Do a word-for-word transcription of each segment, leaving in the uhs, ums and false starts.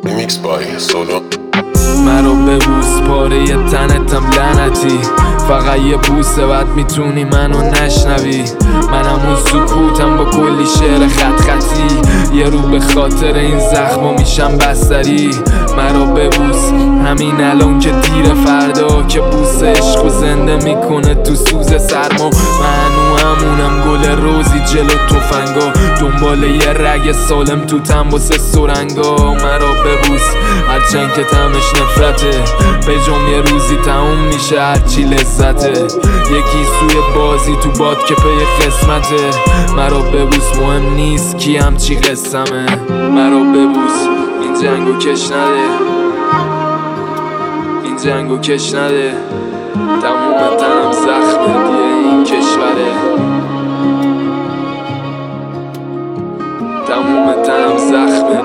Remix by Solo. مرا ببوس پاره یه تنتم لعنتی، فقط یه بوسه بعد میتونی منو نشنوی. منم اون سکوتم با کلی شعر خط خطی، یه رو به خاطر این زخمو میشم بستری. مرا ببوس همین الان که دیر، فردا که بوس عشقو زنده میکنه تو سوز سرما. منو همونم گل روزی جلو تفنگا، دنبال یه رگ سالم تو تنباس سرنگا. مرا ببوس هرچند که تمش نفرته، به جم یه روزی تموم میشه هرچی لذته. یکی سوی بازی تو باد که پی قسمته. مرا ببوس مهم نیست کی هم چی قسمه. مرا ببوس این جنگو کش نده، این جنگو کش نده. تموم تنم زخمه دیه این کشوره، تموم تنم زخمه.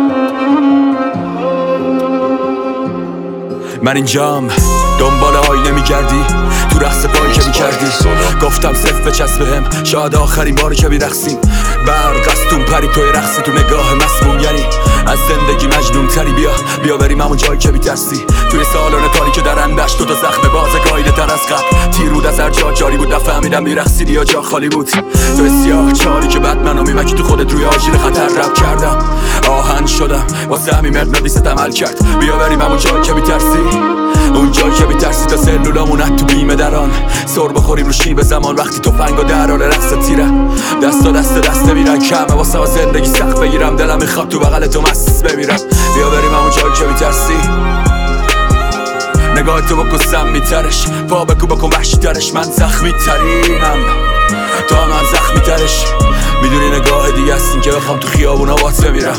من اینجام دنبال آینه میگردی، تو رقص پایی که میکردی. گفتم صرف بچسب بهم، شاید آخرین باری که میرقصیم. برق از تون پری توی رقصی، تو نگاه مسموم یعنی از زندگی مجنون تری. بیا بیا بریم همون جایی که میترسی، توی سالن تاریک در اندشت تو تا زخم بازه گایده تر از قبل. تیر بود از هر جا جاری بود، نفهمیدم میرقصیدی یا جا خالی بود. تو سیاه چالی که بعد منو میمکی تو خودت روی آژیر خطر رب کردم. آهن شدم واسه همین مغناطیست عمل کرد. بیا بریم همون جایی که میترسی، اون جایی که میترسی تا سلولامون تو بیمه دران. سر بخوریم رو شیب زمان وقتی تفنگا در حال رقص تیره. دستا دست دست میرن کمه واسه زندگی سخت بگیرم. دلم میخواد تو بغل تو مست بمیرم. بیا بریم همون جایی که میترسی، نگاه تو بکن سم میترش. پا بکو بکن وحشی ترش، من زخمی ترینم تا من زخمی ترش. میدونی نگاه دیگه هستیم که بخوام تو خیابونا بات بمیرم.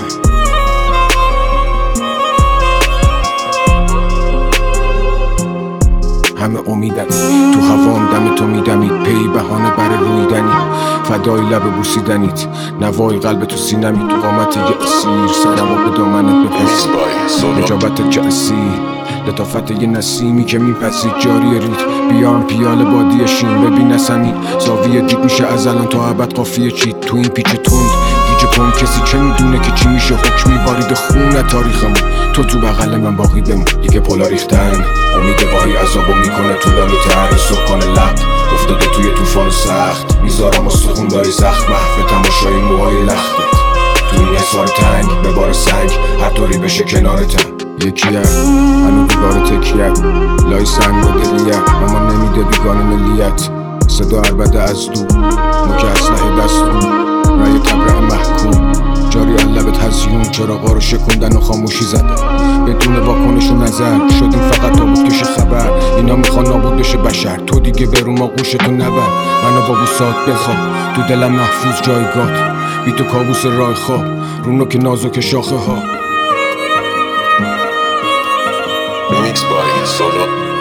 همه امیدن تو هوام دم تو میدمید، پی بهانه بر رویدنی، فدای لب بوسیدنیت، نوای قلب تو سینمی. تو قامت یه اسیر سرم و به دامنت بپسی، نجابت جعسی لطافت یه نسیمی که میپسید جاری رید. بیام پیال بادی شین ببین نسمی، زاویه دید میشه از الان تا ابد قافیه چید. تو این پیچ تند گیج کن، کسی چه میدونه که چی میشه حکمی بارید خون تاریخمون. تو تو بغل من باقی بمون، دیگه پلا ریختن امید واهی عذابو میکنه طولانی تر. سکان لب افتاده توی طوفان سخت، میذارم استخون داری زخم محو تماشای موهای لختت. تو این حصار تنگ به بار سنگ هر طوری بشه کنارتم. یکیه هنو بیگار تکیه لای سنگ و دلیه، اما نمیده بیگانه ملیت. صدا عربده از دو نوک اسلحه دست رو رای تبرع محکوم جاری لبت هزیون. چراغا رو شکوندن و خاموشی زدن بدون واکنش و نظر. شدیم فقط تابوت کش خبر، اینا میخوان نابود بشه بشر. تو دیگه برو ما گوشتو نبر، منو با بوسات بخواب تو دلم محفوظ جایگات. بی تو کابوس رای خواب رو نوک نازک شاخه ها. Remix by Solo.